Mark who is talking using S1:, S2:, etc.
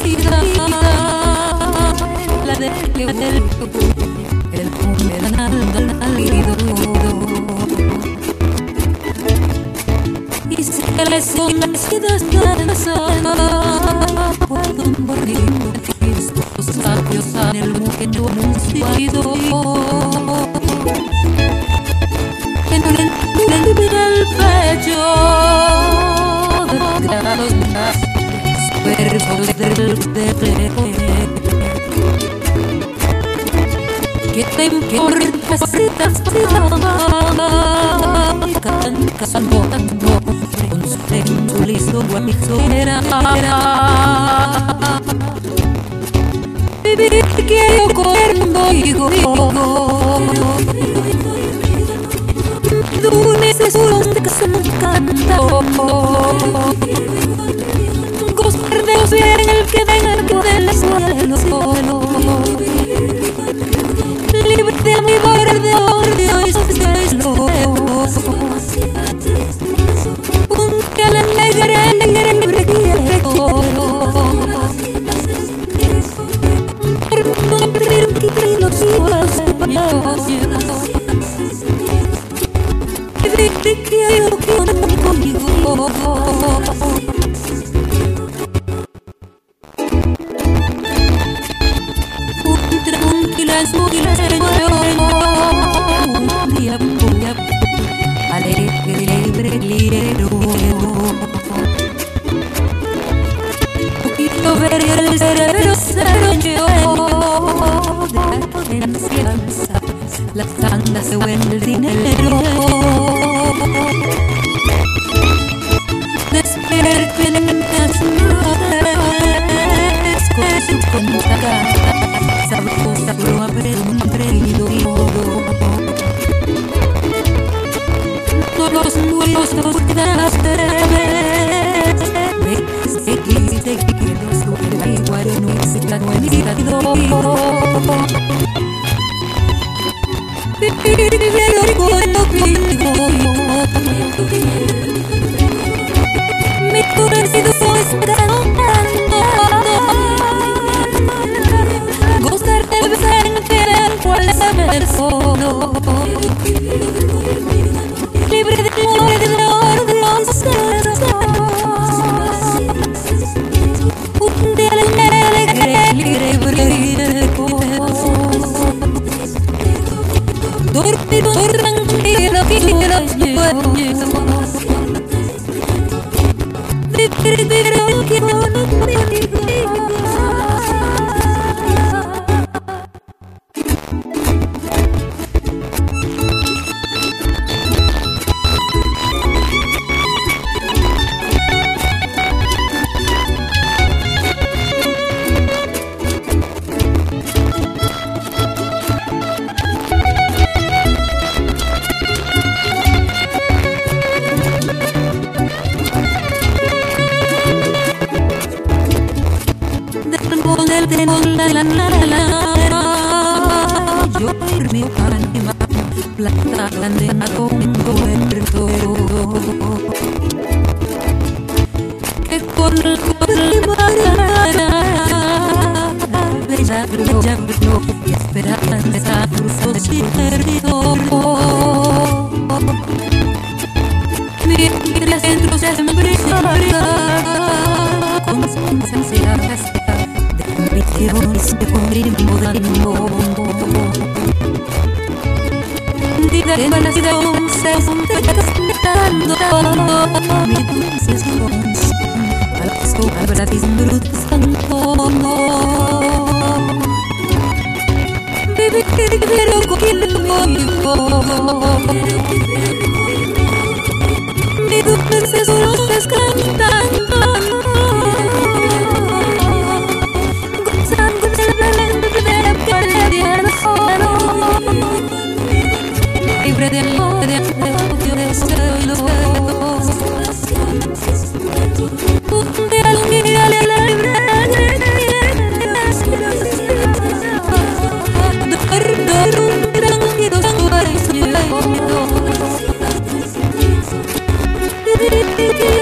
S1: vida, la del el humedal y se le son las vidas puedo morir estos sabios en el mundo anunciado en el pecho de grados más versos del que te importa si estás cantando con su listo guapizera vivir quiero contigo tú necesitas que se me encanta gozar de los bien el que venga del suelo libre de mi borde odio y cielo un que la negra libre quiero perder los hijos te quiero conmigo tranquilas un día voy a alegre liero quiero ver el cerebro de ansianza las andas se vuelve el dinero despierten en las noches con esta cara sabrosa lo aprendido todos los nuevos quedaste te quiero sobre igual no exista no exista mi corazón esperando gozar del presente del cual saber solo libre de amor y de órdenes un día alegre libre dormido tranquilo yo mi anima plata grande con encuentro que con el bella y esperanza cruzó sin perdido mi centro se embriaga con su sinceridad ambiciones de cumplimos de nación se cantando mi dulce sonrisa a las palabras brutas cantó bebé quiero conmigo mi dulce sonrisa cantando libre de amor, de odio, de celos. De alegría, libre,